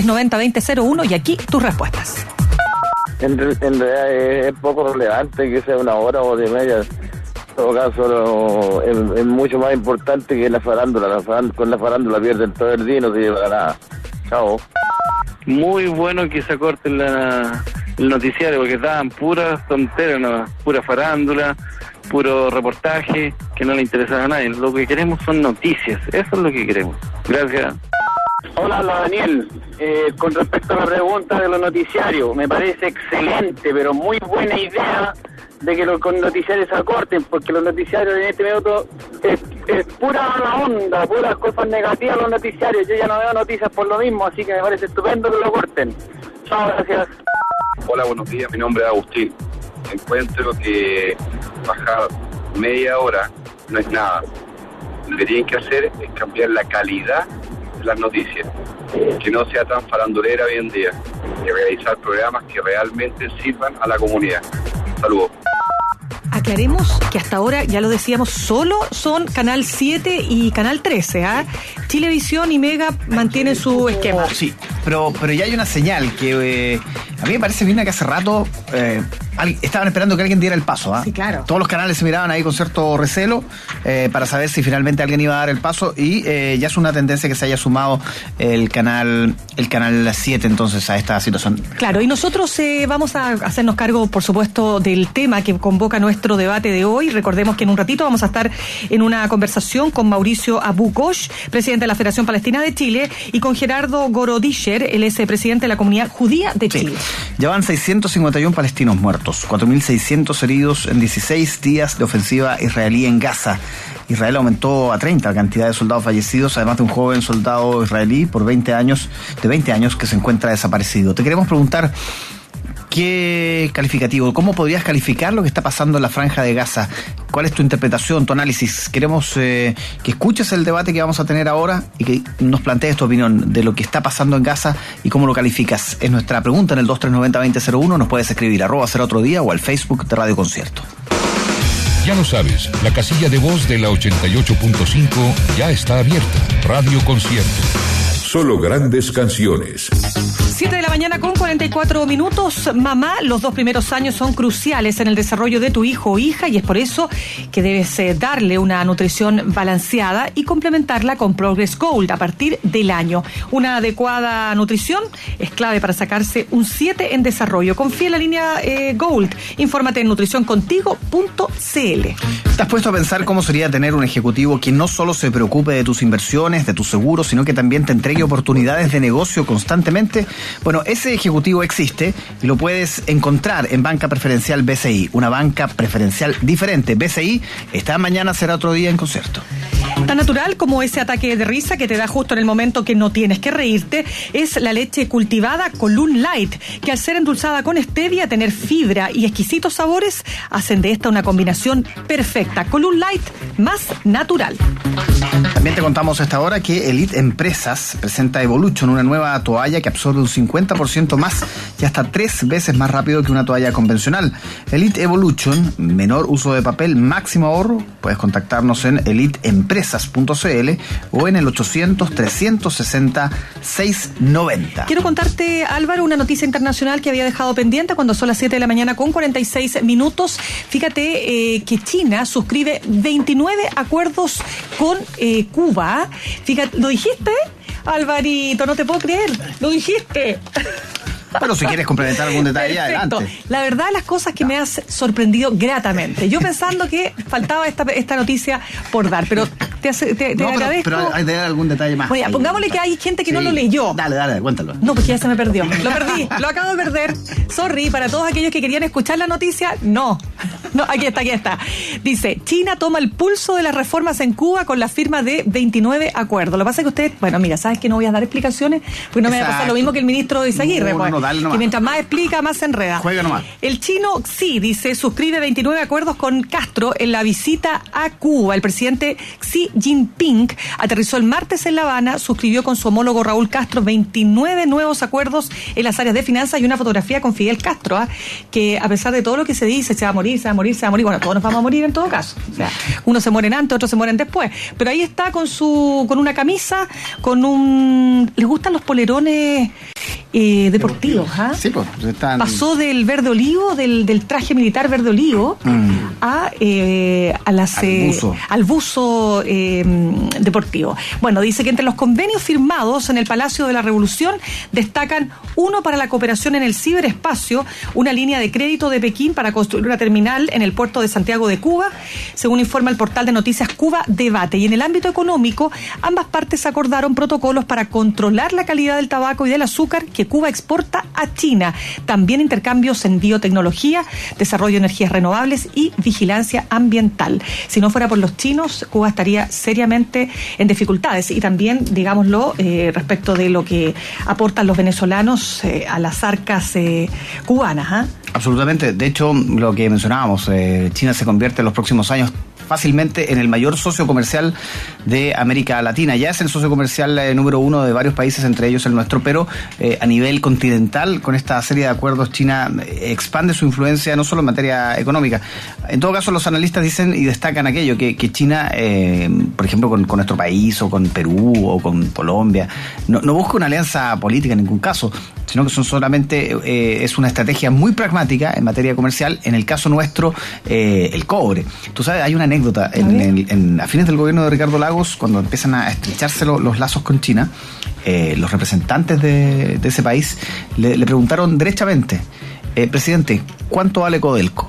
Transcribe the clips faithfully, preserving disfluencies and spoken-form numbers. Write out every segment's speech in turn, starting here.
noventa veinte cero uno y aquí tus respuestas. En, en realidad es, es poco relevante que sea una hora o de media. En todo caso, no, es, es mucho más importante que la farándula. La farándula con la farándula pierden todo el día y no se lleva nada. Chao. Muy bueno que se acorte la, el noticiario, porque estaban puras tonteras, ¿no? Pura farándula, puro reportaje, que no le interesaba a nadie. Lo que queremos son noticias, eso es lo que queremos. Gracias. Hola, hola Daniel. Eh, con respecto a la pregunta de los noticiarios, me parece excelente, pero muy buena idea de que los noticiarios se acorten, porque los noticiarios en este minuto es, es pura mala onda, puras cosas negativas los noticiarios. Yo ya no veo noticias por lo mismo, así que me parece estupendo que lo corten. Chao, gracias. Hola, buenos días, mi nombre es Agustín. Encuentro que bajar media hora no es nada. Lo que tienen que hacer es cambiar la calidad de las noticias, que no sea tan farandulera hoy en día, y realizar programas que realmente sirvan a la comunidad. Saludos. Aclaremos que hasta ahora, ya lo decíamos, solo son Canal siete y Canal trece, ¿ah? ¿eh? Chilevisión y Mega mantienen su esquema. Sí, pero, pero ya hay una señal que eh, a mí me parece bien que hace rato eh, estaban esperando que alguien diera el paso. ¿eh? Sí, claro. Todos los canales se miraban ahí con cierto recelo eh, para saber si finalmente alguien iba a dar el paso y eh, ya es una tendencia que se haya sumado el canal el canal siete entonces a esta situación. Claro, y nosotros eh, vamos a hacernos cargo, por supuesto, del tema que convoca nuestro debate de hoy. Recordemos que en un ratito vamos a estar en una conversación con Mauricio Abu Ghosh, presidente de la Federación Palestina de Chile, y con Gerardo Gorodischer, el ex presidente de la Comunidad Judía de Chile. Sí. Ya van seiscientos cincuenta y uno palestinos muertos, cuatro mil seiscientos heridos en dieciséis días de ofensiva israelí en Gaza. Israel aumentó a treinta la cantidad de soldados fallecidos, además de un joven soldado israelí por veinte años, de veinte años que se encuentra desaparecido. Te queremos preguntar, ¿qué calificativo? ¿Cómo podrías calificar lo que está pasando en la Franja de Gaza? ¿Cuál es tu interpretación, tu análisis? Queremos eh, que escuches el debate que vamos a tener ahora y que nos plantees tu opinión de lo que está pasando en Gaza y cómo lo calificas. Es nuestra pregunta en el dos tres nueve cero veinte cero uno. Nos puedes escribir arroba será otro día o al Facebook de Radio Concierto. Ya lo sabes, la casilla de voz de la ochenta y ocho punto cinco ya está abierta. Radio Concierto. Solo grandes canciones. siete de la mañana con cuarenta y cuatro minutos. Mamá, los dos primeros años son cruciales en el desarrollo de tu hijo o hija y es por eso que debes eh, darle una nutrición balanceada y complementarla con Progress Gold a partir del año. Una adecuada nutrición es clave para sacarse un siete en desarrollo. Confía en la línea eh, Gold. Infórmate en nutrición contigo punto c l. ¿Te has puesto a pensar cómo sería tener un ejecutivo que no solo se preocupe de tus inversiones, de tus seguros, sino que también te entregue oportunidades de negocio constantemente? Bueno, ese ejecutivo existe y lo puedes encontrar en Banca Preferencial B C I, una banca preferencial diferente. B C I está mañana, será otro día en Concierto. Tan natural como ese ataque de risa que te da justo en el momento que no tienes que reírte es la leche cultivada Column Light, que al ser endulzada con stevia, tener fibra y exquisitos sabores, hacen de esta una combinación perfecta. Column Light más natural. También te contamos a esta hora que Elite Empresas presenta Evolution, una nueva toalla que absorbe un cincuenta por ciento más y hasta tres veces más rápido que una toalla convencional. Elite Evolution, menor uso de papel, máximo ahorro. Puedes contactarnos en elite empresas punto c l o en el ochocientos, trescientos sesenta, seiscientos noventa. Quiero contarte, Álvaro, una noticia internacional que había dejado pendiente cuando son las siete de la mañana con cuarenta y seis minutos. Fíjate eh, que China suscribe veintinueve acuerdos con eh, Cuba. Fíjate, ¿lo dijiste? Alvarito, no te puedo creer, lo dijiste. Pero si quieres complementar algún detalle, perfecto. Adelante. La verdad, las cosas que me has sorprendido gratamente. Yo pensando que faltaba esta, esta noticia por dar, pero te, te, te no, agradezco. Pero, pero hay de algún detalle más. Bueno, pongámosle que hay gente que sí. no lo leyó. Dale, dale, cuéntalo. No, porque ya se me perdió. Lo perdí, lo acabo de perder. Sorry, para todos aquellos que querían escuchar la noticia, no. No, aquí está, aquí está. Dice, China toma el pulso de las reformas en Cuba con la firma de veintinueve acuerdos. Lo que pasa es que ustedes, bueno, mira, sabes que no voy a dar explicaciones, porque no Exacto. me va a pasar lo mismo que el ministro Izaguirre. No, pues, no, no, dale nomás. Que mientras más explica, más se enreda. Juega nomás. El chino Xi, dice, suscribe veintinueve acuerdos con Castro en la visita a Cuba. El presidente Xi Jinping aterrizó el martes en La Habana, suscribió con su homólogo Raúl Castro veintinueve nuevos acuerdos en las áreas de finanzas y una fotografía con Fidel Castro, ¿eh? que a pesar de todo lo que se dice, se va a morir, se va a morir, se va a morir, bueno, todos nos vamos a morir en todo caso. O sea, unos se mueren antes, otros se mueren después. Pero ahí está con su, con una camisa, con un, ¿les gustan los polerones eh, deportivos. ¿Ah? Sí, pues están... Pasó del verde olivo, del, del traje militar verde olivo, mm. a, eh, a las, al eh, buzo, al buzo eh, deportivo. Bueno, dice que entre los convenios firmados en el Palacio de la Revolución destacan uno para la cooperación en el ciberespacio, una línea de crédito de Pekín para construir una terminal en el puerto de Santiago de Cuba, según informa el portal de noticias Cuba Debate. Y en el ámbito económico, ambas partes acordaron protocolos para controlar la calidad del tabaco y del azúcar que Cuba exporta a China. También intercambios en biotecnología, desarrollo de energías renovables y vigilancia ambiental. Si no fuera por los chinos, Cuba estaría seriamente en dificultades. Y también, digámoslo, eh, respecto de lo que aportan los venezolanos eh, a las arcas eh, cubanas. ¿eh? Absolutamente. De hecho, lo que mencionábamos, eh, China se convierte en los próximos años fácilmente en el mayor socio comercial de América Latina. Ya es el socio comercial eh, número uno de varios países, entre ellos el nuestro, pero eh, a nivel continental, con esta serie de acuerdos, China eh, expande su influencia no solo en materia económica. En todo caso, los analistas dicen y destacan aquello, que, que China, eh, por ejemplo, con, con nuestro país, o con Perú, o con Colombia, no, no busca una alianza política en ningún caso, sino que son solamente, eh, es una estrategia muy pragmática en materia comercial. En el caso nuestro, eh, el cobre. Tú sabes, hay una anécdota en, en, en, a fines del gobierno de Ricardo Lagos, cuando empiezan a estrecharse lo, los lazos con China, eh, los representantes de, de ese país le, le preguntaron derechamente, eh, presidente, ¿cuánto vale Codelco?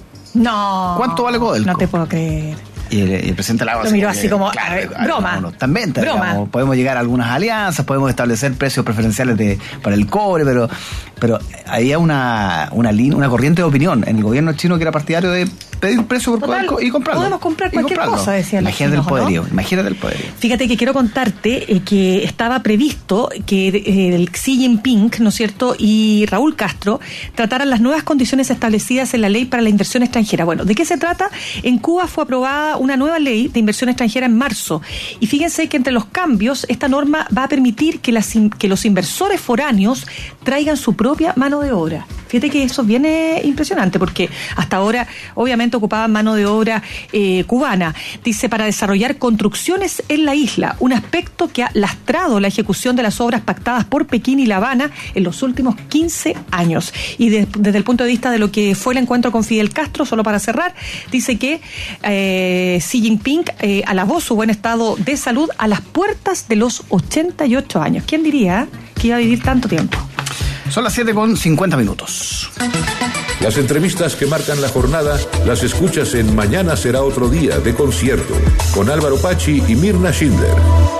No. ¿Cuánto vale Codelco? No te puedo creer. Y el, el presidente Lagos lo miró así que, como, claro, ver, broma. No, no, también broma. Digamos, podemos llegar a algunas alianzas, podemos establecer precios preferenciales de, para el cobre, pero pero había una una, línea, una corriente de opinión en el gobierno chino que era partidario de pedir precio por Total, Codelco y comprarlo. Podemos comprar cualquier cosa, decía. Imagínate el poderío, ¿no? Imagínate el poderío. Fíjate que quiero contarte eh, que estaba previsto que eh, el Xi Jinping, ¿no es cierto?, y Raúl Castro trataran las nuevas condiciones establecidas en la ley para la inversión extranjera. Bueno, ¿de qué se trata? En Cuba fue aprobada una nueva ley de inversión extranjera en marzo. Y fíjense que entre los cambios, esta norma va a permitir que, las, que los inversores foráneos traigan su propia mano de obra. Fíjate que eso viene impresionante, porque hasta ahora, obviamente, ocupaban mano de obra eh, cubana. Dice, para desarrollar construcciones en la isla, un aspecto que ha lastrado la ejecución de las obras pactadas por Pekín y La Habana en los últimos quince años. Y de, desde el punto de vista de lo que fue el encuentro con Fidel Castro, solo para cerrar, dice que eh, Xi Jinping eh, alabó su buen estado de salud a las puertas de los ochenta y ocho años. ¿Quién diría que iba a vivir tanto tiempo? Son las siete con cincuenta minutos. Las entrevistas que marcan la jornada las escuchas en Mañana será otro día de concierto con Álvaro Pachi y Mirna Schindler.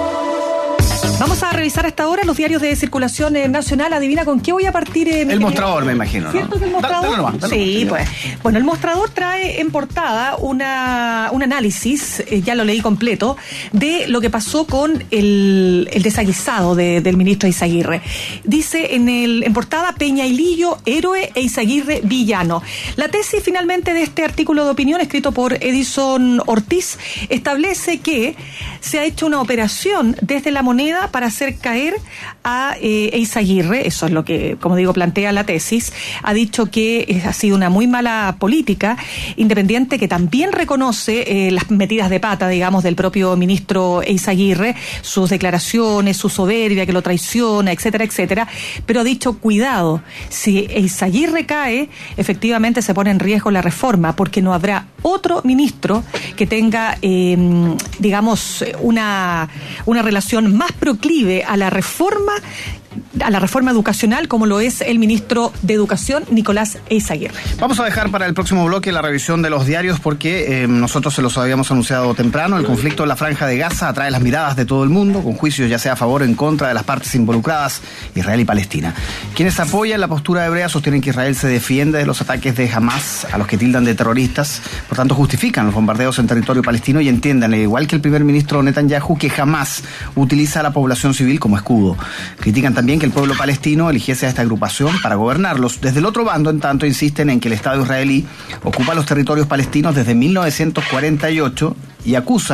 Vamos a revisar a esta hora los diarios de circulación eh, nacional. Adivina con qué voy a partir. Eh, el mostrador, me imagino. ¿Cierto ¿no? que el mostrador? Dale, dale, dale, sí, dale. pues. Bueno, el mostrador trae en portada una un análisis, eh, ya lo leí completo, de lo que pasó con el, el desaguisado de, del ministro Eizaguirre. Dice en el en portada, Peña y Lillo, héroe, Eizaguirre, villano. La tesis finalmente de este artículo de opinión, escrito por Edison Ortiz, establece que se ha hecho una operación desde La Moneda para hacer caer a eh, Eizaguirre. Eso es lo que, como digo, plantea la tesis. Ha dicho que eh, ha sido una muy mala política, independiente, que también reconoce eh, las metidas de pata, digamos, del propio ministro Eizaguirre, sus declaraciones, su soberbia que lo traiciona, etcétera, etcétera, pero ha dicho, cuidado, si Eizaguirre cae, efectivamente se pone en riesgo la reforma, porque no habrá otro ministro que tenga, eh, digamos, una, una relación más proclive a la reforma, a la reforma educacional, como lo es el ministro de Educación, Nicolás Eizaguirre. Vamos a dejar para el próximo bloque la revisión de los diarios, porque eh, nosotros se los habíamos anunciado temprano. El conflicto en la Franja de Gaza atrae las miradas de todo el mundo, con juicios ya sea a favor o en contra de las partes involucradas, Israel y Palestina. Quienes apoyan la postura hebrea sostienen que Israel se defiende de los ataques de Hamas, a los que tildan de terroristas, por tanto justifican los bombardeos en territorio palestino y entiendan, al igual que el primer ministro Netanyahu, que jamás utiliza a la población civil como escudo. Critican también que el pueblo palestino eligiese a esta agrupación para gobernarlos. Desde el otro bando, en tanto, insisten en que el Estado israelí ocupa los territorios palestinos desde mil novecientos cuarenta y ocho y acusan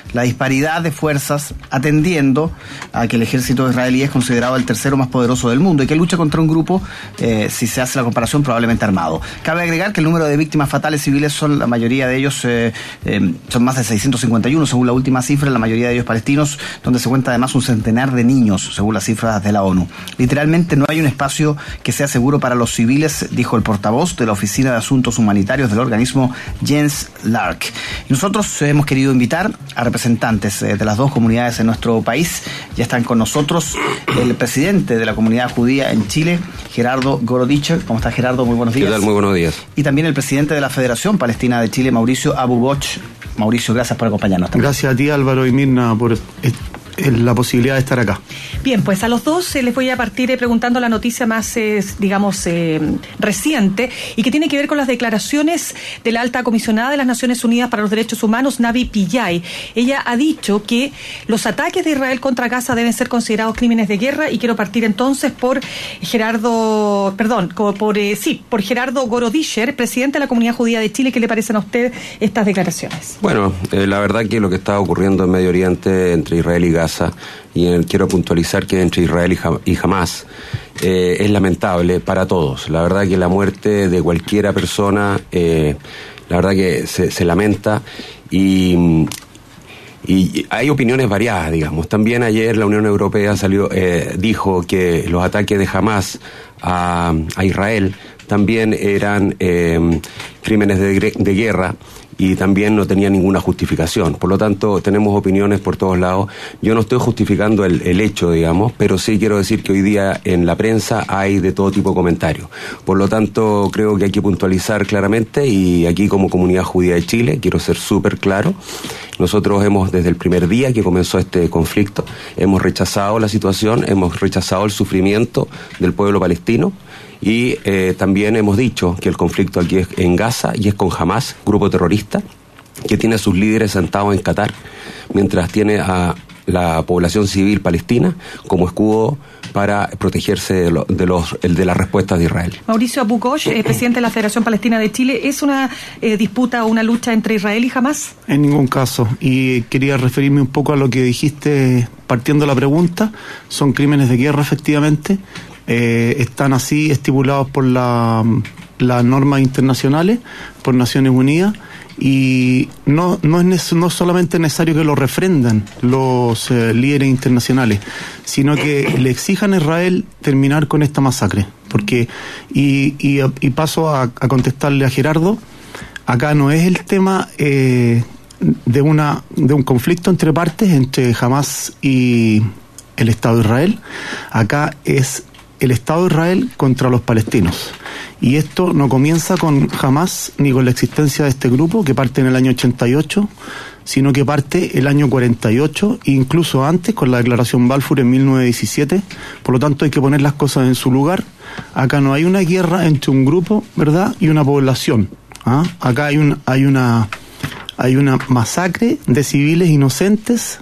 la disparidad de fuerzas, atendiendo a que el ejército israelí es considerado el tercero más poderoso del mundo y que lucha contra un grupo, eh, si se hace la comparación, probablemente armado. Cabe agregar que el número de víctimas fatales civiles son, la mayoría de ellos, eh, eh, son más de seiscientos cincuenta y uno, según la última cifra, la mayoría de ellos palestinos, donde se cuenta además un centenar de niños, según las cifras de la ONU. Literalmente no hay un espacio que sea seguro para los civiles, dijo el portavoz de la Oficina de Asuntos Humanitarios del organismo, Jens Lark. Y nosotros hemos querido invitar a representantes de las dos comunidades en nuestro país. Ya están con nosotros el presidente de la comunidad judía en Chile, Gerardo Gorodicher. ¿Cómo está, Gerardo? Muy buenos días. ¿Qué tal? Muy buenos días. Y también el presidente de la Federación Palestina de Chile, Mauricio Abu Ghosh. Mauricio, gracias por acompañarnos también. Gracias a ti, Álvaro y Mirna, por la posibilidad de estar acá. Bien, pues a los dos eh, les voy a partir eh, preguntando la noticia más, eh, digamos, eh, reciente y que tiene que ver con las declaraciones de la alta comisionada de las Naciones Unidas para los Derechos Humanos, Navi Pillay. Ella ha dicho que los ataques de Israel contra Gaza deben ser considerados crímenes de guerra y quiero partir entonces por Gerardo, perdón, por eh, sí, por Gerardo Gorodicher, presidente de la Comunidad Judía de Chile. ¿Qué le parecen a usted estas declaraciones? Bueno, eh, la verdad que lo que está ocurriendo en Medio Oriente entre Israel y Gaza, y en, quiero puntualizar que entre Israel y, y Hamás eh, es lamentable para todos. La verdad que la muerte de cualquiera persona, eh, la verdad que se, se lamenta y, y hay opiniones variadas, digamos. También ayer la Unión Europea salió, eh, dijo que los ataques de Hamás a, a Israel también eran eh, crímenes de, de guerra y también no tenía ninguna justificación. Por lo tanto, tenemos opiniones por todos lados. Yo no estoy justificando el, el hecho, digamos, pero sí quiero decir que hoy día en la prensa hay de todo tipo de comentarios. Por lo tanto, creo que hay que puntualizar claramente y aquí como Comunidad Judía de Chile, quiero ser súper claro, nosotros hemos, desde el primer día que comenzó este conflicto, hemos rechazado la situación, hemos rechazado el sufrimiento del pueblo palestino. Y eh, también hemos dicho que el conflicto aquí es en Gaza y es con Hamás, grupo terrorista, que tiene a sus líderes sentados en Qatar, mientras tiene a la población civil palestina como escudo para protegerse de, lo, de, los, de las respuestas de Israel. Mauricio Abu Ghosh, eh, presidente de la Federación Palestina de Chile, ¿es una eh, disputa o una lucha entre Israel y Hamás? En ningún caso, y quería referirme un poco a lo que dijiste partiendo la pregunta. Son crímenes de guerra, efectivamente. Eh, están así estipulados por la, las normas internacionales, por Naciones Unidas, y no no es no solamente necesario que lo refrendan los eh, líderes internacionales, sino que le exijan a Israel terminar con esta masacre. Porque, y, y, y paso a, a contestarle a Gerardo, acá no es el tema eh, de una de un conflicto entre partes, entre Hamás y el Estado de Israel. Acá es el Estado de Israel contra los palestinos. Y esto no comienza con Hamás ni con la existencia de este grupo que parte en el año ochenta y ocho, sino que parte el año cuarenta y ocho, e incluso antes con la declaración Balfour en mil novecientos diecisiete. Por lo tanto hay que poner las cosas en su lugar. Acá no hay una guerra entre un grupo, ¿verdad?, y una población. ¿Ah? Acá hay, un, hay, una, hay una masacre de civiles inocentes.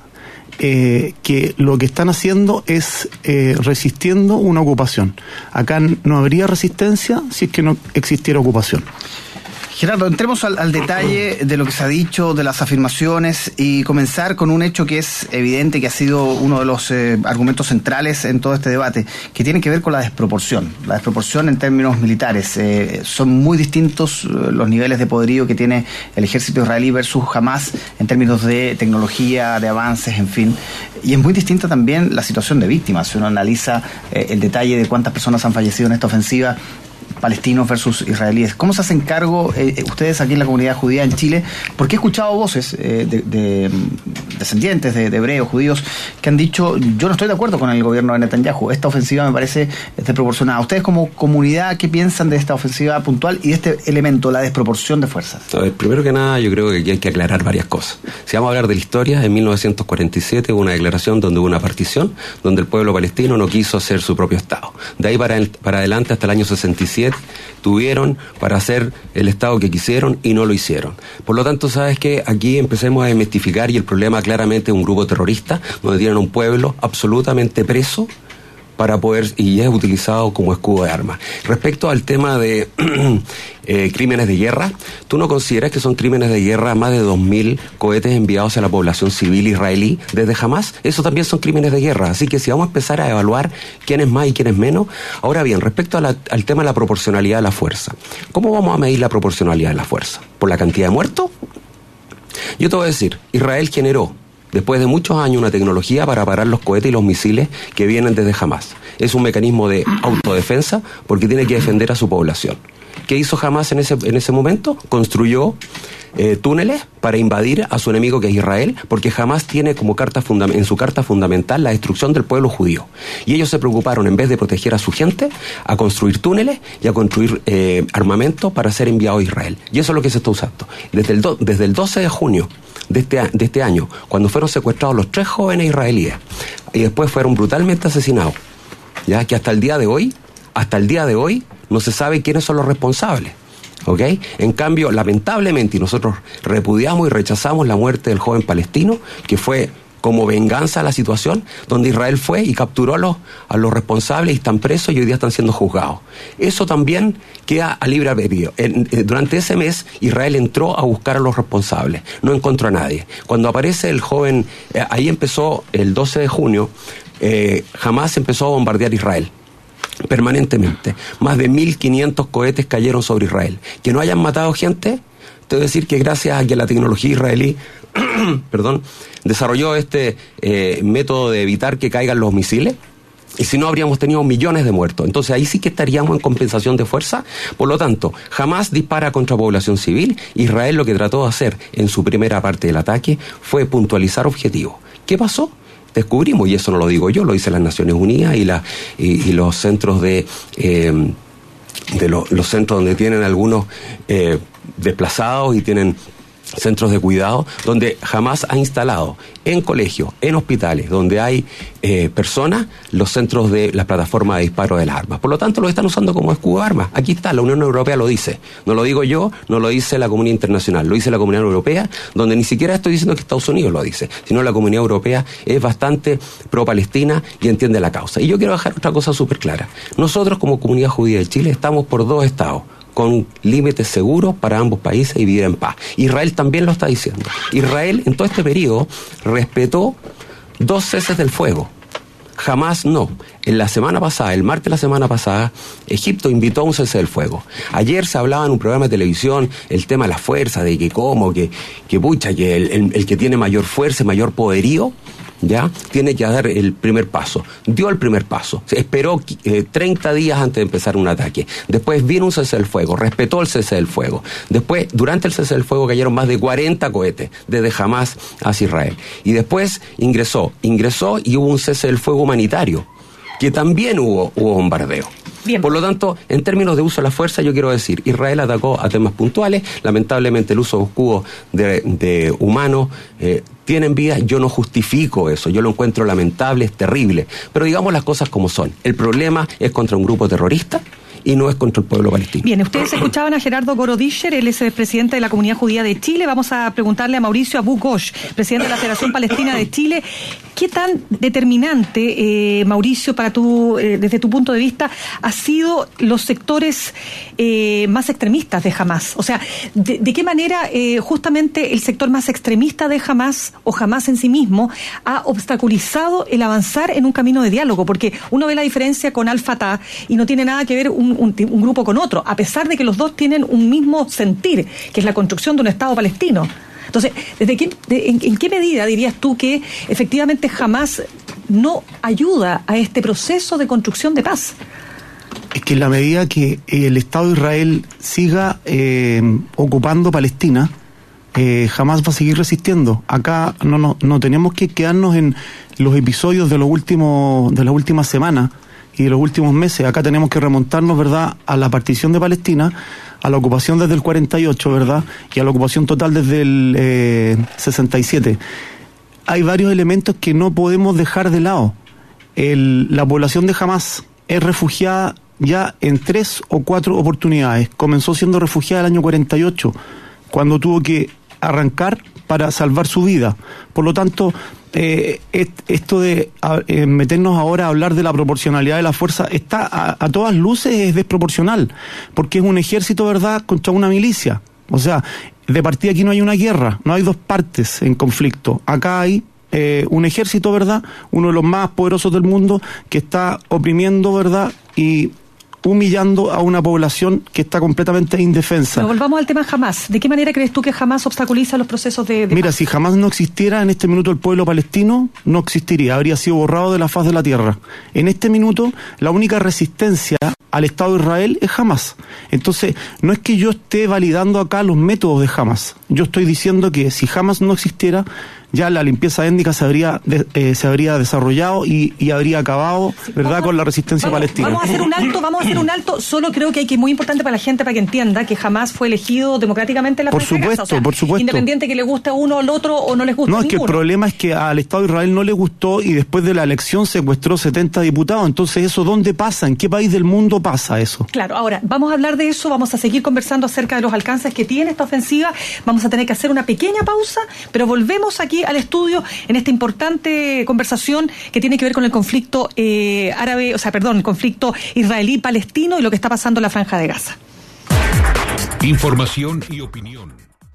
Eh, que lo que están haciendo es eh, resistiendo una ocupación. Acá no habría resistencia si es que no existiera ocupación. Gerardo, entremos al, al detalle de lo que se ha dicho, de las afirmaciones, y comenzar con un hecho que es evidente, que ha sido uno de los eh, argumentos centrales en todo este debate, que tiene que ver con la desproporción. La desproporción en términos militares. Eh, son muy distintos eh, los niveles de poderío que tiene el ejército israelí versus Hamás en términos de tecnología, de avances, en fin. Y es muy distinta también la situación de víctimas. Si uno analiza eh, el detalle de cuántas personas han fallecido en esta ofensiva, palestinos versus israelíes. ¿Cómo se hacen cargo eh, ustedes aquí en la comunidad judía en Chile? Porque he escuchado voces eh, de, de descendientes de, de hebreos, judíos, que han dicho: yo no estoy de acuerdo con el gobierno de Netanyahu, esta ofensiva me parece desproporcionada. ¿Ustedes como comunidad qué piensan de esta ofensiva puntual y de este elemento, la desproporción de fuerzas? A ver, primero que nada, yo creo que aquí hay que aclarar varias cosas. Si vamos a hablar de la historia, en mil novecientos cuarenta y siete hubo una declaración donde hubo una partición, donde el pueblo palestino no quiso hacer su propio Estado. De ahí para, el, para adelante, hasta el año sesenta y siete, tuvieron para hacer el Estado que quisieron y no lo hicieron. Por lo tanto, ¿sabes qué? Aquí empecemos a desmistificar, y el problema claramente es un grupo terrorista, donde tienen un pueblo absolutamente preso para poder, y es utilizado como escudo de armas. Respecto al tema de eh, crímenes de guerra, ¿tú no consideras que son crímenes de guerra más de dos mil cohetes enviados a la población civil israelí desde Hamás? Eso también son crímenes de guerra, así que si vamos a empezar a evaluar quién es más y quién es menos. Ahora bien, respecto a la, al tema de la proporcionalidad de la fuerza, ¿cómo vamos a medir la proporcionalidad de la fuerza? ¿Por la cantidad de muertos? Yo te voy a decir, Israel generó después de muchos años una tecnología para parar los cohetes y los misiles que vienen desde Hamás. Es un mecanismo de autodefensa porque tiene que defender a su población. ¿Qué hizo Hamás en ese, en ese momento? Construyó eh, túneles para invadir a su enemigo, que es Israel, porque Hamás tiene como carta fundam- en su carta fundamental la destrucción del pueblo judío. Y ellos se preocuparon, en vez de proteger a su gente, a construir túneles y a construir eh, armamento para ser enviado a Israel. Y eso es lo que se está usando. Desde el, do- desde el doce de junio de este, de este año, cuando fueron secuestrados los tres jóvenes israelíes y después fueron brutalmente asesinados, ya que hasta el día de hoy, hasta el día de hoy, no se sabe quiénes son los responsables, ¿ok? En cambio, lamentablemente, y nosotros repudiamos y rechazamos la muerte del joven palestino, que fue como venganza a la situación, donde Israel fue y capturó a los, a los responsables y están presos y hoy día están siendo juzgados. Eso también queda a libre albedrío. En, eh, durante ese mes, Israel entró a buscar a los responsables, no encontró a nadie. Cuando aparece el joven, eh, ahí empezó el doce de junio, eh, Hamás empezó a bombardear Israel permanentemente. Más de mil quinientos cohetes cayeron sobre Israel. Que no hayan matado gente, te voy a decir que gracias a que la tecnología israelí perdón, desarrolló este eh, método de evitar que caigan los misiles, y si no habríamos tenido millones de muertos. Entonces ahí sí que estaríamos en compensación de fuerza. Por lo tanto, Hamás dispara contra población civil. Israel lo que trató de hacer en su primera parte del ataque fue puntualizar objetivos. ¿Qué pasó? Descubrimos, y eso no lo digo yo, lo dicen las Naciones Unidas y, la, y, y los centros de, eh, de lo, los centros donde tienen algunos eh, desplazados y tienen centros de cuidado, donde Hamás ha instalado en colegios, en hospitales, donde hay eh, personas, los centros de las plataformas de disparo de las armas. Por lo tanto, lo están usando como escudo de armas. Aquí está, la Unión Europea lo dice. No lo digo yo, no lo dice la comunidad internacional, lo dice la Comunidad Europea, donde ni siquiera estoy diciendo que Estados Unidos lo dice, sino la Comunidad Europea es bastante pro-palestina y entiende la causa. Y yo quiero dejar otra cosa súper clara. Nosotros, como Comunidad Judía de Chile, estamos por dos estados, con límites seguros para ambos países y vivir en paz. Israel también lo está diciendo. Israel, en todo este periodo, respetó dos ceses del fuego. Hamás no. En la semana pasada, el martes de la semana pasada, Egipto invitó a un cese del fuego. Ayer se hablaba en un programa de televisión el tema de la fuerza, de que cómo, que, que pucha, que el, el, el que tiene mayor fuerza, mayor poderío, ya tiene que dar el primer paso. Dio el primer paso, se esperó eh, treinta días antes de empezar un ataque. Después vino un cese del fuego, respetó el cese del fuego. Después, durante el cese del fuego cayeron más de cuarenta cohetes desde Hamás hacia Israel. Y después ingresó, ingresó y hubo un cese del fuego humanitario, que también hubo, hubo bombardeo. Bien. Por lo tanto, en términos de uso de la fuerza, yo quiero decir, Israel atacó a temas puntuales, lamentablemente el uso de escudos de, de humanos eh, tienen vida, yo no justifico eso, yo lo encuentro lamentable, es terrible, pero digamos las cosas como son. El problema es contra un grupo terrorista y no es contra el pueblo palestino. Bien, ustedes escuchaban a Gerardo Gorodischer, él es el presidente de la Comunidad Judía de Chile. Vamos a preguntarle a Mauricio Abu Ghosh, presidente de la Federación Palestina de Chile, ¿qué tan determinante, eh, Mauricio, para tu, eh, desde tu punto de vista, ha sido los sectores eh, más extremistas de Hamás? O sea, ¿de, de qué manera eh, justamente el sector más extremista de Hamás, o Hamás en sí mismo, ha obstaculizado el avanzar en un camino de diálogo? Porque uno ve la diferencia con Al-Fatah y no tiene nada que ver un Un, un grupo con otro, a pesar de que los dos tienen un mismo sentir, que es la construcción de un Estado palestino. Entonces, ¿desde qué, de, en, ¿en qué medida dirías tú que efectivamente Hamás no ayuda a este proceso de construcción de paz? Es que en la medida que el Estado de Israel siga eh, ocupando Palestina, eh, Hamás va a seguir resistiendo. Acá no, no, no tenemos que quedarnos en los episodios de los últimos, de las últimas semanas y de los últimos meses. Acá tenemos que remontarnos, ¿verdad?, a la partición de Palestina, a la ocupación desde el cuarenta y ocho, ¿verdad?, y a la ocupación total desde el eh, sesenta y siete. Hay varios elementos que no podemos dejar de lado. El, la población de Hamás es refugiada ya en tres o cuatro oportunidades. Comenzó siendo refugiada el año cuarenta y ocho, cuando tuvo que arrancar para salvar su vida. Por lo tanto, eh, esto de eh, meternos ahora a hablar de la proporcionalidad de la fuerza está a, a todas luces es desproporcional, porque es un ejército, ¿verdad?, contra una milicia. O sea, de partida aquí no hay una guerra, no hay dos partes en conflicto. Acá hay eh, un ejército, ¿verdad?, uno de los más poderosos del mundo, que está oprimiendo, ¿verdad?, y humillando a una población que está completamente indefensa. Pero volvamos al tema Hamás. ¿De qué manera crees tú que Hamás obstaculiza los procesos de, de Mira, paz? si Hamás no existiera en este minuto, el pueblo palestino no existiría, habría sido borrado de la faz de la tierra. En este minuto, la única resistencia al Estado de Israel es Hamás. Entonces, no es que yo esté validando acá los métodos de Hamás. Yo estoy diciendo que si Hamás no existiera, ya la limpieza étnica se habría de, eh, se habría desarrollado y, y habría acabado, sí, ¿verdad?, vamos, con la resistencia vamos, palestina. Vamos a hacer un alto, vamos a hacer un alto. Solo creo que hay que es muy importante para la gente para que entienda que jamás fue elegido democráticamente en la Por Franja supuesto, Gaza. O sea, por supuesto. Independiente que le guste a uno o al otro o no les guste a No, es ninguno. que el problema es que al Estado de Israel no le gustó y después de la elección secuestró setenta diputados. Entonces, ¿eso dónde pasa? ¿En qué país del mundo pasa eso? Claro, ahora, vamos a hablar de eso, vamos a seguir conversando acerca de los alcances que tiene esta ofensiva. Vamos a tener que hacer una pequeña pausa, pero volvemos aquí al estudio en esta importante conversación que tiene que ver con el conflicto eh, árabe, o sea, perdón, el conflicto israelí-palestino y lo que está pasando en la Franja de Gaza. Información y opinión.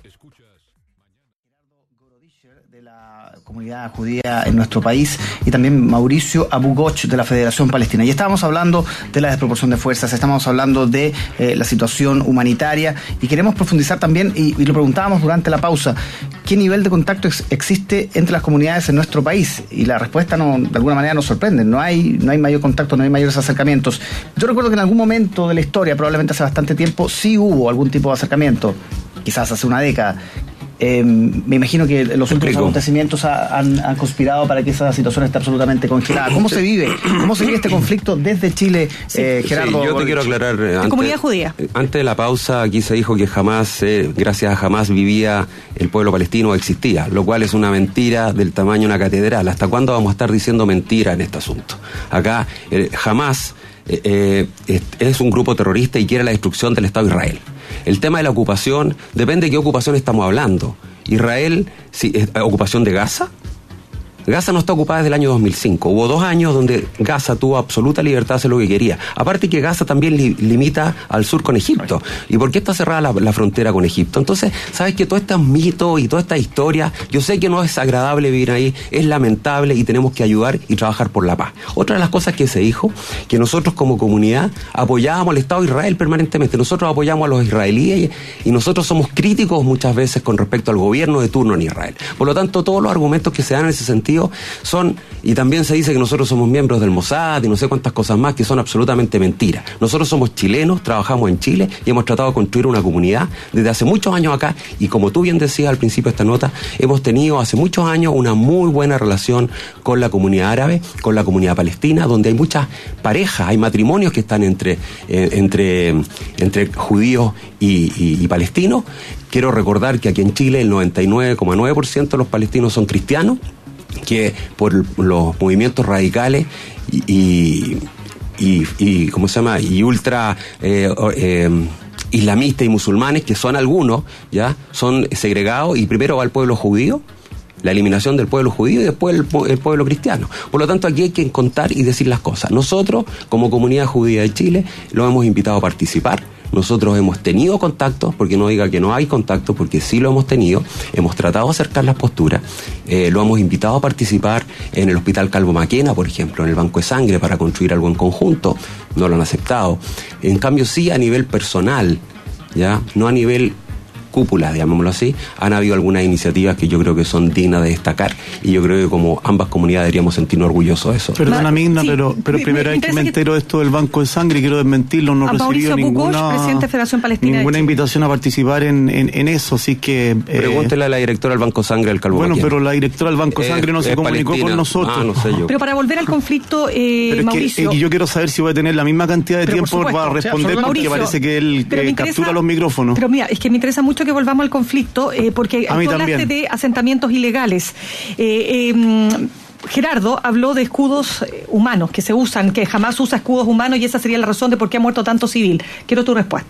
De la comunidad judía en nuestro país y también Mauricio Abu Ghosh de la Federación Palestina. Y estábamos hablando de la desproporción de fuerzas, estamos hablando de eh, la situación humanitaria y queremos profundizar también, y, y lo preguntábamos durante la pausa, ¿qué nivel de contacto ex- existe entre las comunidades en nuestro país? Y la respuesta no, de alguna manera nos sorprende, no hay, no hay mayor contacto, no hay mayores acercamientos. Yo recuerdo que en algún momento de la historia, probablemente hace bastante tiempo, sí hubo algún tipo de acercamiento, quizás hace una década. Eh, me imagino que los últimos acontecimientos ha, han, han conspirado para que esa situación esté absolutamente congelada. ¿Cómo se vive? ¿Cómo se vive este conflicto desde Chile, eh, Gerardo? Sí, yo te quiero aclarar. La antes, comunidad judía. Antes de la pausa, aquí se dijo que jamás, eh, gracias a jamás, vivía el pueblo palestino, existía, lo cual es una mentira del tamaño de una catedral. ¿Hasta cuándo vamos a estar diciendo mentira en este asunto? Acá, eh, jamás eh, eh, es, es un grupo terrorista y quiere la destrucción del Estado de Israel. El tema de la ocupación, depende de qué ocupación estamos hablando. Israel, si, eh, ¿ocupación de Gaza? Gaza no está ocupada desde el año dos mil cinco. Hubo dos años donde Gaza tuvo absoluta libertad de hacer lo que quería. Aparte que Gaza también li, limita al sur con Egipto. ¿Y por qué está cerrada la, la frontera con Egipto? Entonces, ¿sabes que todo este mito y toda esta historia, yo sé que no es agradable vivir ahí, es lamentable y tenemos que ayudar y trabajar por la paz? Otra de las cosas que se dijo, que nosotros como comunidad apoyábamos al Estado de Israel permanentemente. Nosotros apoyamos a los israelíes y, y nosotros somos críticos muchas veces con respecto al gobierno de turno en Israel. Por lo tanto, todos los argumentos que se dan en ese sentido son, y también se dice que nosotros somos miembros del Mossad y no sé cuántas cosas más, que son absolutamente mentiras. Nosotros somos chilenos, trabajamos en Chile y hemos tratado de construir una comunidad desde hace muchos años acá, y como tú bien decías al principio de esta nota, hemos tenido hace muchos años una muy buena relación con la comunidad árabe, con la comunidad palestina, donde hay muchas parejas, hay matrimonios que están entre, eh, entre, entre judíos y, y, y palestinos. Quiero recordar que aquí en Chile el noventa y nueve coma nueve por ciento de los palestinos son cristianos, que por los movimientos radicales y, y, y, y ¿cómo se llama? y ultra eh, eh, islamistas y musulmanes, que son algunos, ya son segregados, y primero va el pueblo judío, la eliminación del pueblo judío, y después el, el pueblo cristiano. Por lo tanto, aquí hay que contar y decir las cosas. Nosotros, como comunidad judía de Chile, lo hemos invitado a participar. Nosotros hemos tenido contactos, porque no diga que no hay contactos, porque sí lo hemos tenido. Hemos tratado de acercar las posturas. Eh, lo hemos invitado a participar en el Hospital Calvo Maquena, por ejemplo, en el Banco de Sangre, para construir algo en conjunto. No lo han aceptado. En cambio, sí a nivel personal, ya, no a nivel cúpula, llamémoslo así, han habido algunas iniciativas que yo creo que son dignas de destacar, y yo creo que como ambas comunidades deberíamos sentirnos orgullosos de eso. Perdona, Migna, sí, pero, pero me, primera me vez que me entero de esto del Banco de Sangre, y quiero desmentirlo, no he recibido ninguna, presidente de Federación Palestina ninguna invitación a participar en, en, en eso, así que... Eh, Pregúntele a la directora del Banco Sangre del Calvo Bueno, Maquena. pero la directora del Banco Sangre eh, no se comunicó Palestina. con nosotros. Ah, no sé yo. Pero para volver al conflicto, eh, pero es Mauricio... que, eh, yo quiero saber si voy a tener la misma cantidad de pero tiempo supuesto, para responder, sí, porque Mauricio, parece que él eh, captura los micrófonos. Pero mira, es que me interesa mucho que volvamos al conflicto, eh, porque a mí tú hablaste también. de asentamientos ilegales. Eh, eh, Gerardo habló de escudos humanos que se usan, que jamás usa escudos humanos, y esa sería la razón de por qué ha muerto tanto civil. Quiero tu respuesta.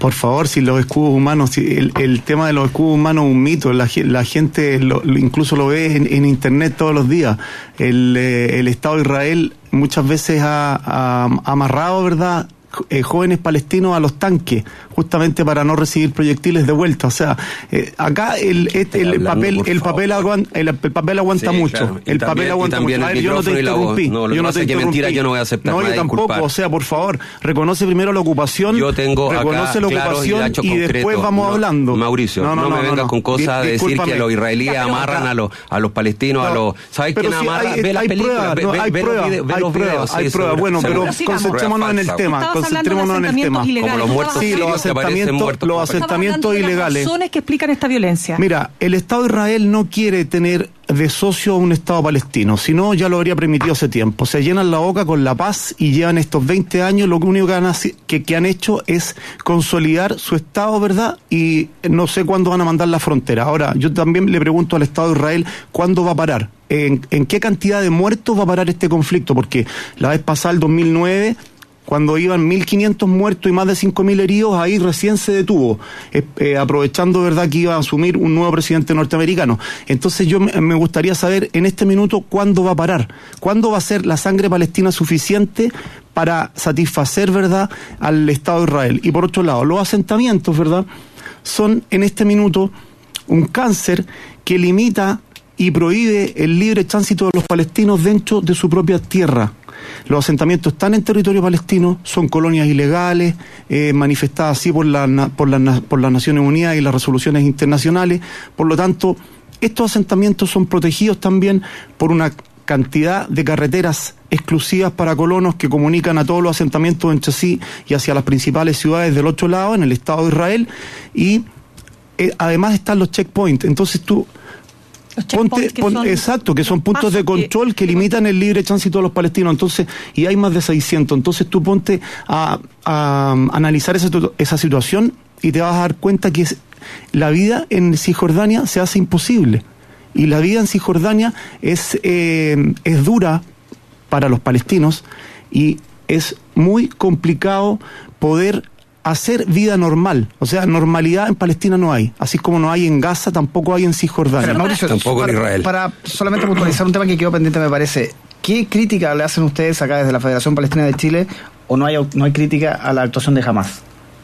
Por favor, si los escudos humanos, si el, el tema de los escudos humanos es un mito, la, la gente lo, lo, incluso lo ve en, en internet todos los días. El, eh, el Estado de Israel muchas veces ha, ha amarrado, ¿verdad?, Eh, jóvenes palestinos a los tanques, justamente para no recibir proyectiles de vuelta. O sea, eh, acá el, el, el, el papel el papel, aguanta, el, el papel aguanta sí, mucho. Claro. El también, papel aguanta mucho. A ver, yo no te interrumpí. No, yo no te que mentira, yo no voy a aceptar. No, yo tampoco. Disculpar. O sea, por favor, reconoce primero la ocupación. Yo tengo reconoce acá la ocupación claro y, y después vamos no, hablando. Mauricio, no, no, no, no me vengas no, no. con cosas de decir que los israelíes amarran a los a los palestinos, no, a los ¿sabes quién amarra? Ve las películas, hay pruebas, hay pruebas, hay pruebas. Bueno, pero concentrémonos en el tema, concentrémonos en el tema. Como los muertos sí, los asentamientos, los asentamientos ilegales. Las razones que explican esta violencia. Mira, el Estado de Israel no quiere tener de socio a un Estado palestino, si no ya lo habría permitido hace tiempo. Se llenan la boca con la paz y llevan estos veinte años, lo único que han, que, que han hecho es consolidar su Estado, ¿verdad? Y no sé cuándo van a mandar la frontera. Ahora, yo también le pregunto al Estado de Israel, ¿cuándo va a parar? ¿En, en qué cantidad de muertos va a parar este conflicto? Porque la vez pasada, el dos mil nueve... cuando iban mil quinientos muertos y más de cinco mil heridos, ahí recién se detuvo, eh, eh, aprovechando, ¿verdad?, que iba a asumir un nuevo presidente norteamericano. Entonces yo me, me gustaría saber en este minuto cuándo va a parar, cuándo va a ser la sangre palestina suficiente para satisfacer, ¿verdad?, al Estado de Israel. Y por otro lado, los asentamientos, ¿verdad?, son en este minuto un cáncer que limita y prohíbe el libre tránsito de los palestinos dentro de su propia tierra. Los asentamientos están en territorio palestino, son colonias ilegales, eh, manifestadas así por, la, por, la, por las Naciones Unidas y las resoluciones internacionales. Por lo tanto, estos asentamientos son protegidos también por una cantidad de carreteras exclusivas para colonos que comunican a todos los asentamientos entre sí y hacia las principales ciudades del otro lado, en el Estado de Israel. Y eh, además están los checkpoints. Entonces tú... Ponte, que pon, exacto, que son puntos de control que, que limitan el libre tránsito de los palestinos. Entonces, y hay más de seiscientos. Entonces tú ponte a, a, a analizar esa, esa situación y te vas a dar cuenta que es, la vida en Cisjordania se hace imposible. Y la vida en Cisjordania es, eh, es dura para los palestinos y es muy complicado poder hacer vida normal. O sea, normalidad en Palestina no hay. Así como no hay en Gaza, tampoco hay en Cisjordania. Pero, Mauricio, tampoco para, en Israel. Para solamente puntualizar un tema que quedó pendiente, me parece. ¿Qué crítica le hacen ustedes acá desde la Federación Palestina de Chile o no hay, no hay crítica a la actuación de Hamas?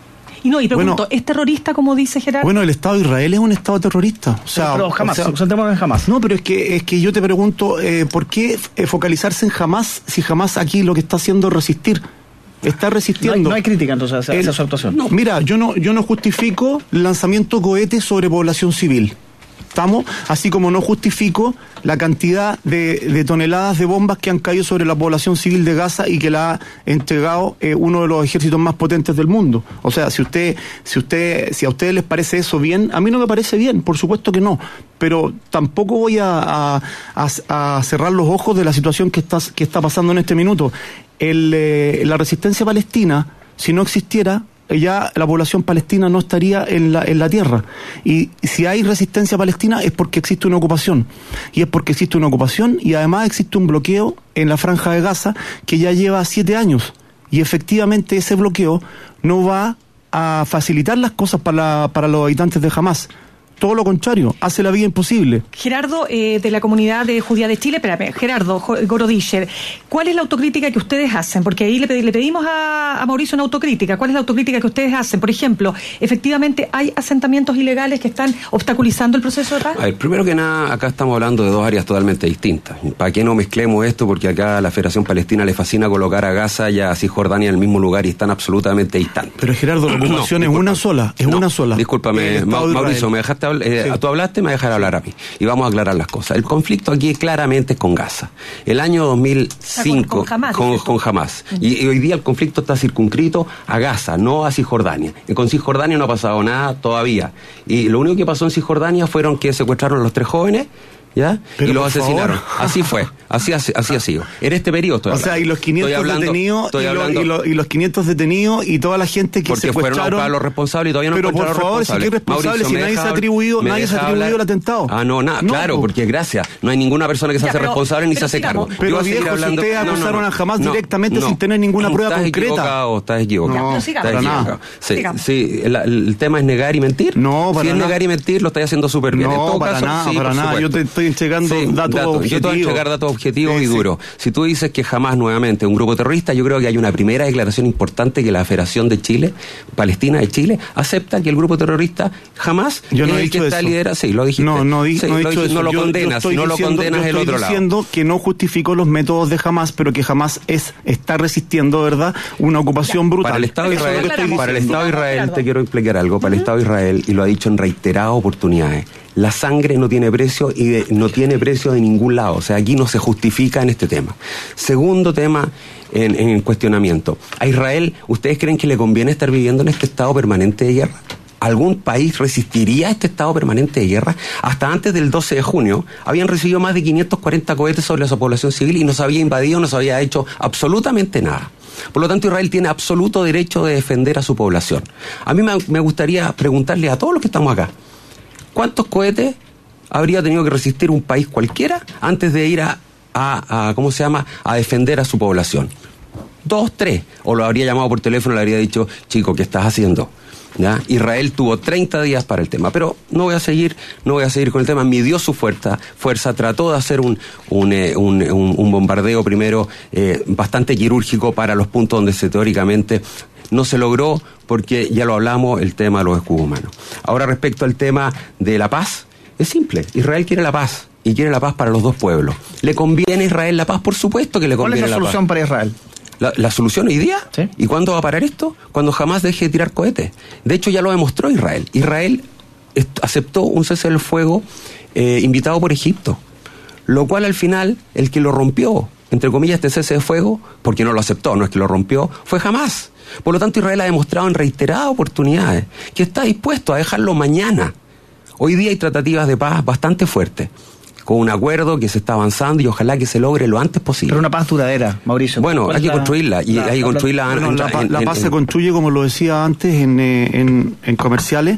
Y no, y pregunto, bueno, ¿es terrorista como dice Gerardo? Bueno, el Estado de Israel es un Estado terrorista. O sea, pero jamás, o sea, concentremos en Hamas. No, pero es que es que yo te pregunto, eh, ¿por qué focalizarse en Hamas si Hamas aquí lo que está haciendo es resistir? Está resistiendo. No hay, no hay crítica entonces hacia, hacia su actuación. No, mira, yo no, yo no justifico el lanzamiento de cohetes sobre población civil. ¿Estamos? Así como no justifico la cantidad de, de toneladas de bombas que han caído sobre la población civil de Gaza y que la ha entregado eh, uno de los ejércitos más potentes del mundo. O sea, si usted, si usted, si a ustedes les parece eso bien, a mí no me parece bien, por supuesto que no. Pero tampoco voy a, a, a, a cerrar los ojos de la situación que está, que está pasando en este minuto. El, eh, la resistencia palestina, si no existiera, ya la población palestina no estaría en la, en la tierra. Y si hay resistencia palestina es porque existe una ocupación. Y es porque existe una ocupación y además existe un bloqueo en la franja de Gaza que ya lleva siete años. Y efectivamente ese bloqueo no va a facilitar las cosas para, para los habitantes de Hamas. Todo lo contrario, hace la vida imposible. Gerardo, eh, de la comunidad de judía de Chile, espérame, Gerardo Gorodischer, ¿cuál es la autocrítica que ustedes hacen? Porque ahí le, pedi, le pedimos a, a Mauricio una autocrítica. ¿Cuál es la autocrítica que ustedes hacen? Por ejemplo, ¿efectivamente hay asentamientos ilegales que están obstaculizando el proceso de paz? A ver, primero que nada, acá estamos hablando de dos áreas totalmente distintas. ¿Para qué no mezclemos esto? Porque acá a la Federación Palestina le fascina colocar a Gaza y a Cisjordania en el mismo lugar y están absolutamente distantes. Pero Gerardo, la ocupación no, es una sola, es no, una sola. Discúlpame, Ma- Mauricio, me dejaste Eh, sí. Tú hablaste, me dejaré hablar a mí. Y vamos a aclarar las cosas. El conflicto aquí claramente es con Gaza. El año dos mil cinco, con, con Hamas. Con, con Hamas. Y, y hoy día el conflicto está circunscrito a Gaza, no a Cisjordania. Y con Cisjordania no ha pasado nada todavía. Y lo único que pasó en Cisjordania fueron que secuestraron a los tres jóvenes ¿ya? Pero y los asesinaron. Favor. Así fue, así, así, así ha sido. En este periodo estoy O hablando. sea, y los quinientos hablando, detenidos y, lo, y, lo, y los quinientos detenidos y toda la gente que porque secuestraron. Fueron a buscar a los responsables y todavía no pero encontraron por favor, los responsables. Si qué responsable, si nadie se ha atribuido, nadie se ha atribuido el atentado. Ah, no, nada, no, claro, po. porque gracias, no hay ninguna persona que se Ya, hace pero, responsable ni se hace sigamos. cargo. Pero Yo voy a seguir viejo, si hablando- ustedes no, no, acusaron no, a Hamás no, directamente no. sin tener ninguna prueba Estás concreta. Equivocado, estás equivocado. No, pero sigamos. estás para nada. equivocado. Sí, Sigamos. sí, el, el tema es negar y mentir. No, para si es nada. negar y mentir, lo estáis haciendo súper bien. No, en todo para caso, nada, sí, para por nada. supuesto. Yo te estoy entregando Sí, datos datos. objetivos. Yo te voy a entregar datos objetivos Sí, y sí. duros. Si tú dices que Hamás nuevamente un grupo terrorista, yo creo que hay una primera declaración importante que la Federación de Chile, Palestina de Chile, acepta que el grupo terrorista Hamás Yo no es he el que dicho está eso. liderado. Sí, lo dijiste. No, no, di, Sí, no he lo dicho dij- eso. No lo Yo- yo condenas, estoy si no lo diciendo- condenas yo el estoy otro lado. diciendo que no justificó los métodos de Hamás, pero que Hamás es, está resistiendo, ¿verdad?, una ocupación brutal. Para el Estado de Eso es lo Israel, que estoy para el diciendo. Estado de Israel Gerardo. te quiero explicar algo. Para el Estado de Israel, y lo ha dicho en reiteradas oportunidades, la sangre no tiene precio y de- no tiene precio de ningún lado. O sea, aquí no se justifica en este tema. Segundo tema en, en cuestionamiento. A Israel, ¿ustedes creen que le conviene estar viviendo en este estado permanente de guerra? ¿Algún país resistiría a este estado permanente de guerra? Hasta antes del doce de junio habían recibido más de quinientos cuarenta cohetes sobre la población civil y no se había invadido, no se había hecho absolutamente nada. Por lo tanto, Israel tiene absoluto derecho de defender a su población. A mí me, me gustaría preguntarle a todos los que estamos acá, ¿cuántos cohetes habría tenido que resistir un país cualquiera antes de ir a, a, a ¿cómo se llama?, a defender a su población? Dos, tres. O lo habría llamado por teléfono y le habría dicho, chico, ¿qué estás haciendo? ¿Ya? Israel tuvo treinta días para el tema, pero no voy a seguir, no voy a seguir con el tema. Midió su fuerza, fuerza trató de hacer un, un, eh, un, un, un bombardeo primero eh, bastante quirúrgico para los puntos donde se teóricamente no se logró, porque ya lo hablamos, el tema de los escudos humanos. Ahora, respecto al tema de la paz, es simple, Israel quiere la paz y quiere la paz para los dos pueblos. ¿Le conviene a Israel la paz? Por supuesto que le ¿Cuál es conviene la la solución paz. para Israel? La, la solución hoy día. ¿Sí? ¿Y cuándo va a parar esto? Cuando jamás deje de tirar cohetes. De hecho, ya lo demostró Israel. Israel est- aceptó un cese del fuego eh, invitado por Egipto. Lo cual al final, el que lo rompió, entre comillas, este cese de fuego, porque no lo aceptó, no es que lo rompió, fue Hamás. Por lo tanto, Israel ha demostrado en reiteradas oportunidades que está dispuesto a dejarlo mañana. Hoy día hay tratativas de paz bastante fuertes, con un acuerdo que se está avanzando y ojalá que se logre lo antes posible. Pero una paz duradera, Mauricio. Bueno, ¿Cuál hay es que la- construirla y la- hay que la- construirla Bueno, en- la, pa- en- la en- paz en- se construye, como lo decía antes, en, eh, en, en comerciales.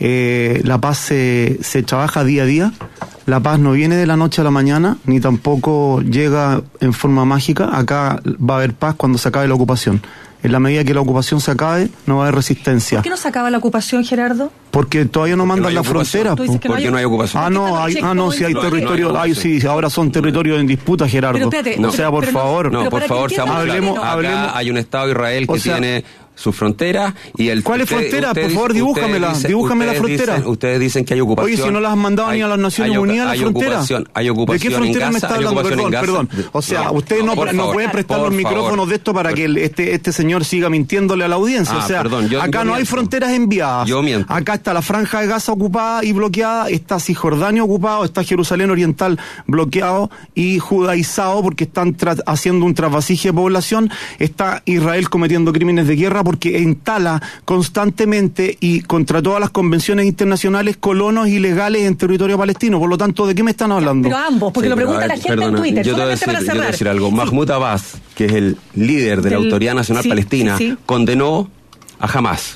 Eh, la paz se, se trabaja día a día. La paz no viene de la noche a la mañana, ni tampoco llega en forma mágica. Acá va a haber paz cuando se acabe la ocupación. En la medida que la ocupación se acabe, no va a haber resistencia. ¿Por qué no se acaba la ocupación, Gerardo? Porque todavía no mandan hay la ocupación. frontera. Tú dices po. que no Porque hay- no hay ocupación. Ah, no, hay, ah, no, sí hay No hay- territorio, no hay ay, sí, ahora son territorios en disputa, Gerardo. Pero espérate, No. O sea, por pero no- favor. No, Pero por para que favor, entiendan seamos hablemos- claros. Acá hablemos- hay un Estado de Israel que O sea- tiene su frontera y el... ¿Cuál es usted- frontera? usted Por dice- favor, dibújamela, ustedes dicen- dibújame la ustedes frontera. dicen- ustedes dicen que hay ocupación. Oye, si no las han mandado ni a las Naciones hay- Unidas, la hay frontera. Ocupación, hay ocupación ¿De qué frontera en me Gaza, está hay hablando? ocupación en Perdón, Gaza. perdón. O sea, No, ustedes no, por no favor, pueden prestar por los favor. micrófonos de esto para Por- que el- este, este señor siga mintiéndole a la audiencia. Ah, o sea, perdón, yo- acá yo no hay miento. fronteras enviadas. Yo miento. Acá está la franja de Gaza ocupada y bloqueada, está Cisjordania ocupado, está Jerusalén Oriental bloqueado y judaizado porque están tra- haciendo un trasvasije de población. Está Israel cometiendo crímenes de guerra porque instala constantemente y contra todas las convenciones internacionales colonos ilegales en territorio palestino. Por lo tanto, ¿de qué me están hablando? Pero ambos, porque Sí, lo pero, pregunta a la ver, gente perdona, en Twitter. Yo te voy a Solamente decir, para yo te voy a cerrar. decir algo. Sí. Mahmoud Abbas, que es el líder de la Del- Autoridad Nacional sí, Palestina, sí, sí. condenó a Hamás.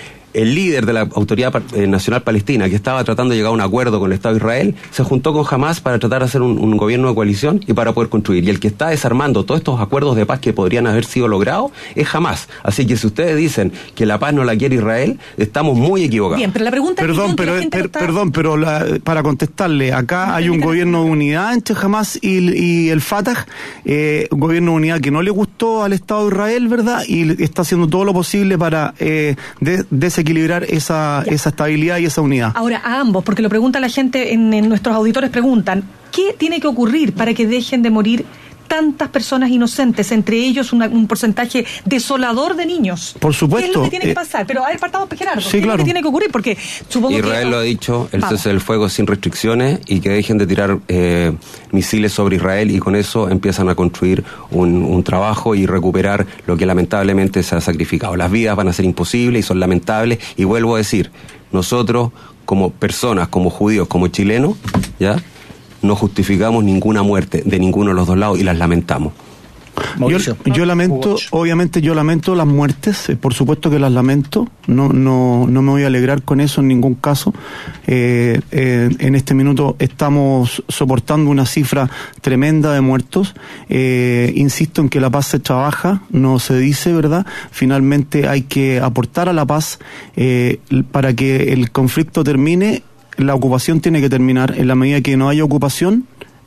El líder de la Autoridad Pa- eh, Nacional Palestina, que estaba tratando de llegar a un acuerdo con el Estado de Israel, se juntó con Hamás para tratar de hacer un, un gobierno de coalición y para poder construir. Y el que está desarmando todos estos acuerdos de paz que podrían haber sido logrados es Hamás. Así que si ustedes dicen que la paz no la quiere Israel, estamos muy equivocados. Bien, pero la pregunta Perdón, es que pero, la gente per- no está- perdón, pero la- para contestarle, acá hay un gobierno de unidad entre Hamas y, y el Fatah, eh, un gobierno de unidad que no le gustó al Estado de Israel, ¿verdad? Y está haciendo todo lo posible para eh, de- desequilibrar esa, esa estabilidad y esa unidad. Ahora, a ambos, porque lo pregunta la gente, en, en nuestros auditores preguntan, ¿qué tiene que ocurrir para que dejen de morir tantas personas inocentes, entre ellos una- un porcentaje desolador de niños? Por supuesto. ¿Qué es lo que tiene que Eh, pasar? Pero a ver, partamos, Gerardo. sí, ¿Qué es lo claro. que tiene que ocurrir? Porque supongo Israel que... lo ha dicho, el Vamos. cese del fuego sin restricciones y que dejen de tirar eh, misiles sobre Israel y con eso empiezan a construir un, un trabajo y recuperar lo que lamentablemente se ha sacrificado. Las vidas van a ser imposibles y son lamentables y vuelvo a decir, nosotros como personas, como judíos, como chilenos, ¿ya? no justificamos ninguna muerte de ninguno de los dos lados y las lamentamos. Yo, yo lamento, obviamente yo lamento las muertes, eh, por supuesto que las lamento, no no no me voy a alegrar con eso en ningún caso. Eh, eh, en este minuto estamos soportando una cifra tremenda de muertos. Eh, insisto en que la paz se trabaja, no se dice, ¿verdad? Finalmente hay que aportar a la paz eh, para que el conflicto termine. La ocupación tiene que terminar. En la medida que no haya ocupación,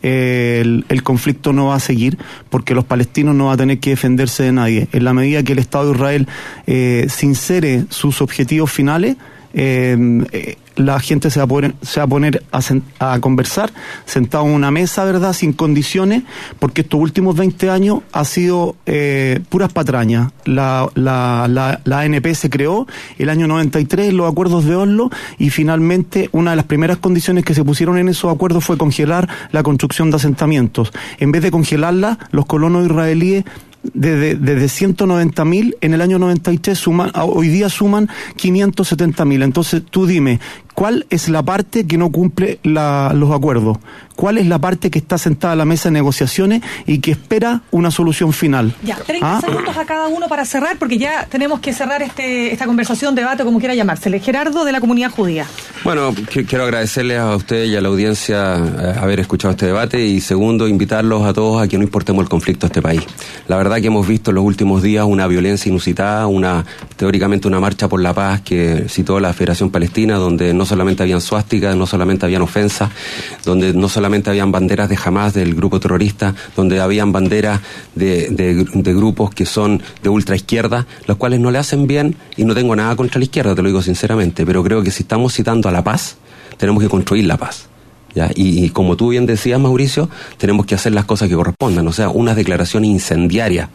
El, el conflicto no va a seguir, porque los palestinos no van a tener que defenderse de nadie. En la medida que el Estado de Israel eh, sincere sus objetivos finales, eh, eh, la gente se va a poner, se va a, poner a, sen, a conversar sentado en una mesa, ¿verdad?, sin condiciones, porque estos últimos veinte años ha sido eh, puras patrañas. La, la, la, la A N P se creó el año noventa y tres, los acuerdos de Oslo, y finalmente una de las primeras condiciones que se pusieron en esos acuerdos fue congelar la construcción de asentamientos. En vez de congelarla, los colonos israelíes Desde, desde ciento noventa mil en el año noventa y tres suman, hoy día suman quinientos setenta mil. Entonces tú dime, ¿cuál es la parte que no cumple la, los acuerdos? ¿Cuál es la parte que está sentada a la mesa de negociaciones y que espera una solución final? Ya, treinta ¿Ah? segundos a cada uno para cerrar, porque ya tenemos que cerrar este esta conversación, debate, como quiera llamársele. Gerardo, de la comunidad judía. Bueno, qu- quiero agradecerles a ustedes y a la audiencia eh, haber escuchado este debate, y segundo, invitarlos a todos a que no importemos el conflicto de este país. La verdad que hemos visto en los últimos días una violencia inusitada, una teóricamente una marcha por la paz que citó la Federación Palestina, donde no solamente habían suásticas, no solamente habían ofensas, donde no solamente habían banderas de Hamas, del grupo terrorista, donde habían banderas de, de, de grupos que son de ultraizquierda, los cuales no le hacen bien, y no tengo nada contra la izquierda, te lo digo sinceramente, pero creo que si estamos citando a la paz, tenemos que construir la paz. ¿Ya? Y, y como tú bien decías, Mauricio, tenemos que hacer las cosas que correspondan, o sea, unas declaraciones incendiarias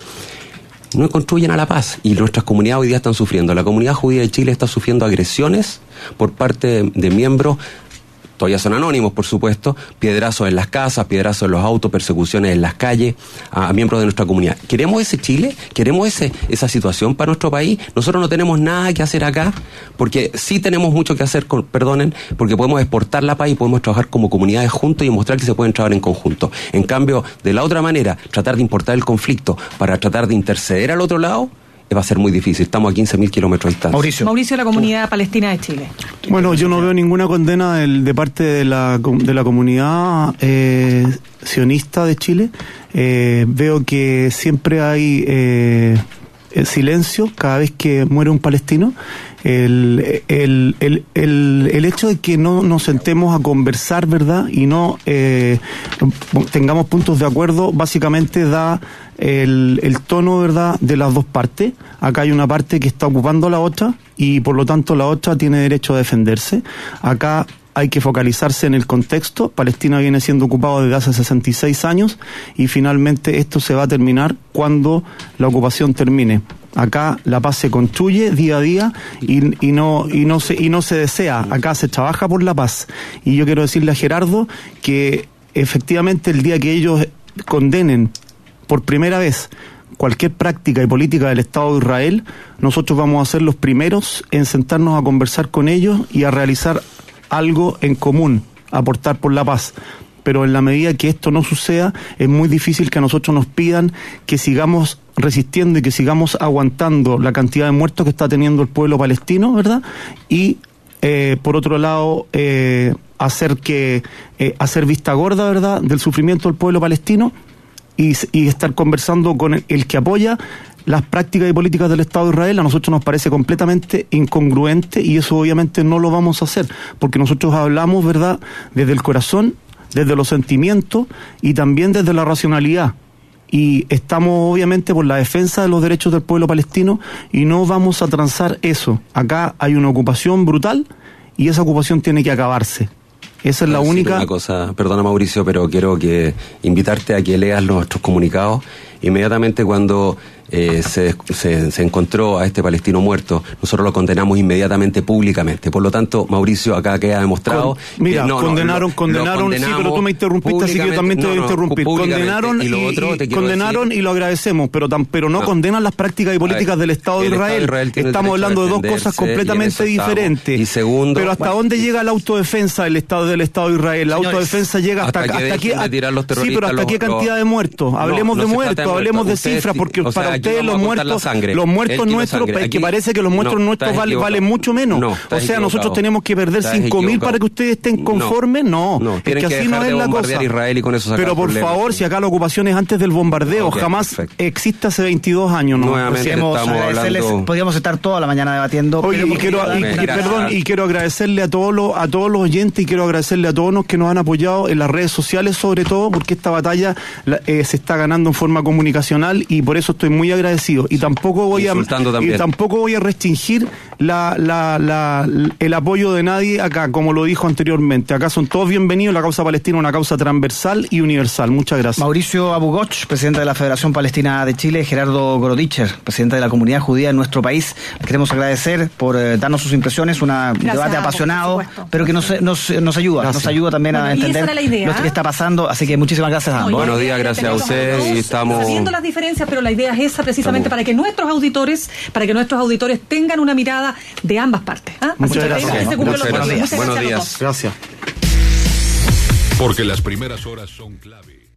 no construyen a la paz, y nuestras comunidades hoy día están sufriendo. La comunidad judía de Chile está sufriendo agresiones por parte de, de miembros, todavía son anónimos, por supuesto, piedrazos en las casas, piedrazos en los autos, persecuciones en las calles a, a miembros de nuestra comunidad. ¿Queremos ese Chile? ¿Queremos ese esa situación para nuestro país? Nosotros no tenemos nada que hacer acá, porque sí tenemos mucho que hacer, con, perdonen, porque podemos exportar la paz y podemos trabajar como comunidades juntos y mostrar que se pueden trabajar en conjunto. En cambio, de la otra manera, tratar de importar el conflicto para tratar de interceder al otro lado, va a ser muy difícil. Estamos a quince mil kilómetros de distancia. Mauricio. Mauricio, de la comunidad palestina de Chile. Bueno, yo no veo ninguna condena del, de parte de la, de la comunidad eh, sionista de Chile. Eh, veo que siempre hay eh, silencio cada vez que muere un palestino. El, el, el, el, el hecho de que no nos sentemos a conversar, ¿verdad?, y no eh, tengamos puntos de acuerdo, básicamente da el, el tono, ¿verdad?, de las dos partes. Acá hay una parte que está ocupando a la otra, y por lo tanto la otra tiene derecho a defenderse. Acá hay que focalizarse en el contexto. Palestina viene siendo ocupado desde hace sesenta y seis años, y finalmente esto se va a terminar cuando la ocupación termine. Acá la paz se construye día a día y, y no y no se y no se desea. Acá se trabaja por la paz. Y yo quiero decirle a Gerardo que efectivamente el día que ellos condenen por primera vez cualquier práctica y política del Estado de Israel, nosotros vamos a ser los primeros en sentarnos a conversar con ellos y a realizar algo en común, aportar por la paz. Pero en la medida que esto no suceda, es muy difícil que a nosotros nos pidan que sigamos resistiendo y que sigamos aguantando la cantidad de muertos que está teniendo el pueblo palestino, ¿verdad? Y eh, por otro lado, eh, hacer que eh, hacer vista gorda, ¿verdad?, del sufrimiento del pueblo palestino, y, y estar conversando con el, el que apoya las prácticas y políticas del Estado de Israel. A nosotros nos parece completamente incongruente, y eso obviamente no lo vamos a hacer, porque nosotros hablamos, ¿verdad?, desde el corazón, desde los sentimientos y también desde la racionalidad. Y estamos obviamente por la defensa de los derechos del pueblo palestino, y no vamos a transar eso. Acá hay una ocupación brutal, y esa ocupación tiene que acabarse. Esa es la única... Una cosa, perdona Mauricio, pero quiero que invitarte a que leas nuestros comunicados. Inmediatamente cuando eh, se, se, se encontró a este palestino muerto, nosotros lo condenamos inmediatamente públicamente. Por lo tanto, Mauricio, acá queda demostrado... Con, mira, que no, condenaron, no, condenaron, sí, pero tú me interrumpiste, así que yo también te voy a interrumpir. No, condenaron y, lo otro, y, condenaron y lo agradecemos, pero, tan, pero no, no condenan las prácticas y políticas ver, del Estado de Israel. Estado de Israel Estamos hablando de dos cosas completamente diferentes. Y segundo, pero ¿hasta bueno, dónde llega la autodefensa del Estado del Estado de Israel? La señores, autodefensa llega hasta, hasta, hasta aquí. De tirar los sí, pero hasta qué cantidad de muertos. Hablemos no, no de muertos, hablemos de cifras, porque o sea, para ustedes los muertos, los muertos nuestros, es que parece que los muertos no, nuestros valen, valen mucho menos. No, o sea, nosotros tenemos que perder cinco mil para que ustedes estén conformes. No, no, es que así no es la cosa. Israel y con eso pero por problemas, favor, si acá la ocupación es antes del bombardeo, okay, jamás perfecto. Existe hace veintidós años. ¿no? Nuevamente estamos hablando... Podríamos estar toda la mañana debatiendo. Oye, y quiero, y, y, perdón, y quiero agradecerle a todos los a todos los oyentes y quiero agradecerle a todos los que nos han apoyado en las redes sociales, sobre todo porque esta batalla eh, se está ganando en forma comunicacional y por eso estoy muy agradecido. Y tampoco voy a y tampoco voy a restringir la, la, la, el apoyo de nadie acá, como lo dijo anteriormente. Acá son todos bienvenidos. La causa palestina es una causa transversal y universal. Muchas gracias. Mauricio Abu-Ghosh, presidente de la Federación Palestina de Chile, Gerardo Gorodicher, presidente de la comunidad judía en nuestro país. Les queremos agradecer por eh, darnos sus impresiones, una, un debate apasionado, pero que nos, nos, nos ayuda, gracias. nos ayuda también bueno, a entender idea, lo que está pasando. Así que muchísimas gracias a ambos. No, Buenos días, gracias a usted. Y estamos sabiendo las diferencias, pero la idea es esa precisamente para que nuestros auditores, para que nuestros auditores tengan una mirada de ambas partes. ¿Ah? Muchas gracias. Muchas gracias. Buenos días. Buenos días. Gracias. Porque las primeras horas son clave.